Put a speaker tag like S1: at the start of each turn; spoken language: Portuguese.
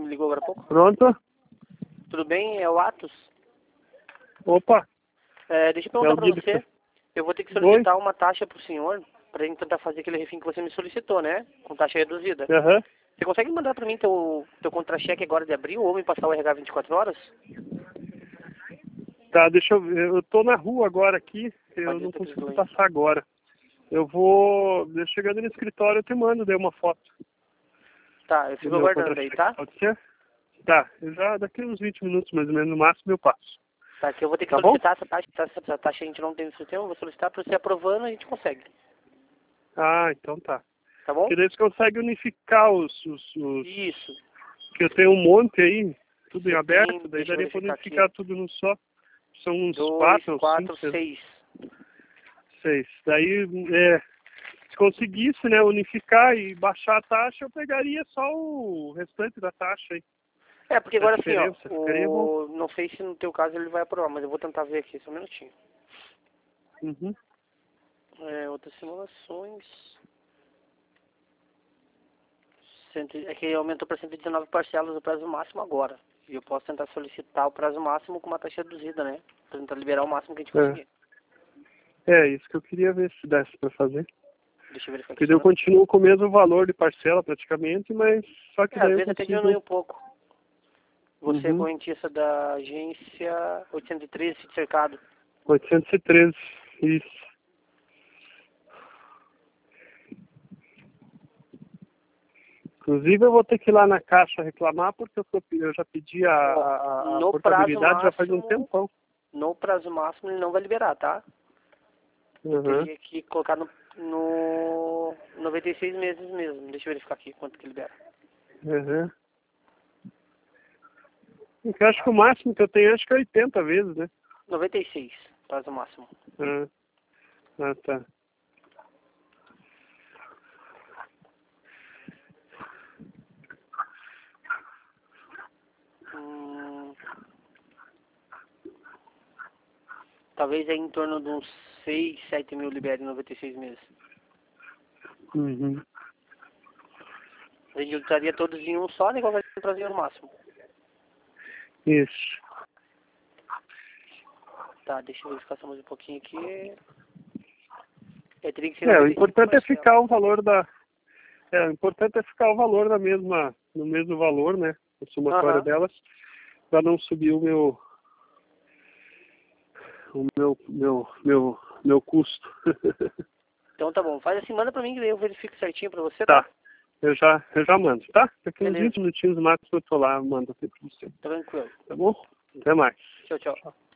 S1: me ligou agora há pouco.
S2: Pronto?
S1: Tudo bem? É o Atos.
S2: Opa,
S1: Deixa eu perguntar pra você. Eu vou ter que
S2: Oi?
S1: solicitar uma taxa pro senhor pra gente tentar fazer aquele refim que você me solicitou, né? Com taxa reduzida.
S2: Aham.
S1: Você consegue mandar pra mim teu contra-cheque agora de abril ou me passar o RH 24 horas?
S2: Tá, deixa eu ver. Eu tô na rua agora aqui. Eu
S1: Pode
S2: não
S1: ter
S2: consigo
S1: dois.
S2: passar agora. Eu vou... Chegando no escritório, eu te mando daí uma foto
S1: Tá, eu
S2: do
S1: fico
S2: meu
S1: aguardando aí,
S2: contra-cheque.
S1: tá?
S2: Pode ser? Tá, eu já daqui uns 20 minutos mais ou menos, no máximo eu passo.
S1: Tá, que eu vou ter que
S2: Tá bom?
S1: solicitar essa taxa. Essa taxa a gente não tem no sistema, eu vou solicitar pra você aprovando a gente consegue.
S2: Ah, então tá.
S1: Tá bom?
S2: Porque daí você consegue unificar os...
S1: Isso.
S2: Que eu tenho um monte aí, tudo em
S1: Você
S2: aberto,
S1: tem,
S2: daí
S1: deixa eu
S2: daria pra
S1: verificar
S2: unificar
S1: aqui.
S2: tudo num só. São uns
S1: 2,
S2: 4 ou
S1: 4,
S2: 5,
S1: 6.
S2: 6. Daí, se conseguisse, né, unificar e baixar a taxa, eu pegaria só o restante da taxa aí.
S1: É, porque
S2: A
S1: agora assim, ó,
S2: diferença ficaria bom.
S1: não sei se no teu caso ele vai aprovar, mas eu vou tentar ver aqui, só um minutinho.
S2: Uhum.
S1: Outras simulações. É que aumentou para 119 parcelas o prazo máximo agora. E eu posso tentar solicitar o prazo máximo com uma taxa reduzida, né? Pra tentar liberar o máximo que a gente conseguir.
S2: É isso que eu queria ver se desse pra fazer.
S1: Deixa eu verificar aqui.
S2: Porque daí eu continuo com o mesmo valor de parcela praticamente, mas só que
S1: Às
S2: daí eu
S1: vezes até diminui um
S2: consigo...
S1: pouco. Você é
S2: Uhum.
S1: correntista da agência 813, Sítio Cercado.
S2: 813, isso. Inclusive eu vou ter que ir lá na caixa reclamar porque eu já pedi a
S1: No prazo
S2: portabilidade já faz um
S1: máximo,
S2: tempão.
S1: no prazo máximo ele não vai liberar, tá? Eu
S2: Uhum.
S1: teria que colocar no 96 meses mesmo. Deixa eu verificar aqui quanto que libera.
S2: Uhum. Eu acho que o máximo que eu tenho acho que é 80 vezes, né?
S1: 96, prazo máximo.
S2: Ah, tá.
S1: Talvez aí em torno de uns 6, 7 mil libere em 96 meses.
S2: Uhum.
S1: A gente usaria todos em um só, né? Igual vai trazer no máximo.
S2: Isso.
S1: Tá, deixa eu verificar só mais um pouquinho aqui. Teria que ser
S2: O
S1: 96
S2: importante é
S1: parcelas.
S2: ficar o valor da... o importante é ficar o valor da mesma... No mesmo valor, né? A somatória delas. Pra não subir o meu custo.
S1: Então tá bom. Faz assim, manda pra mim que daí eu verifico certinho pra você,
S2: Tá.
S1: tá?
S2: Eu já mando, tá? Daqui uns
S1: Beleza.
S2: 20 minutinhos no máximo eu tô lá, mando aqui pra você.
S1: Tranquilo.
S2: Tá bom? Até mais.
S1: Tchau, tchau.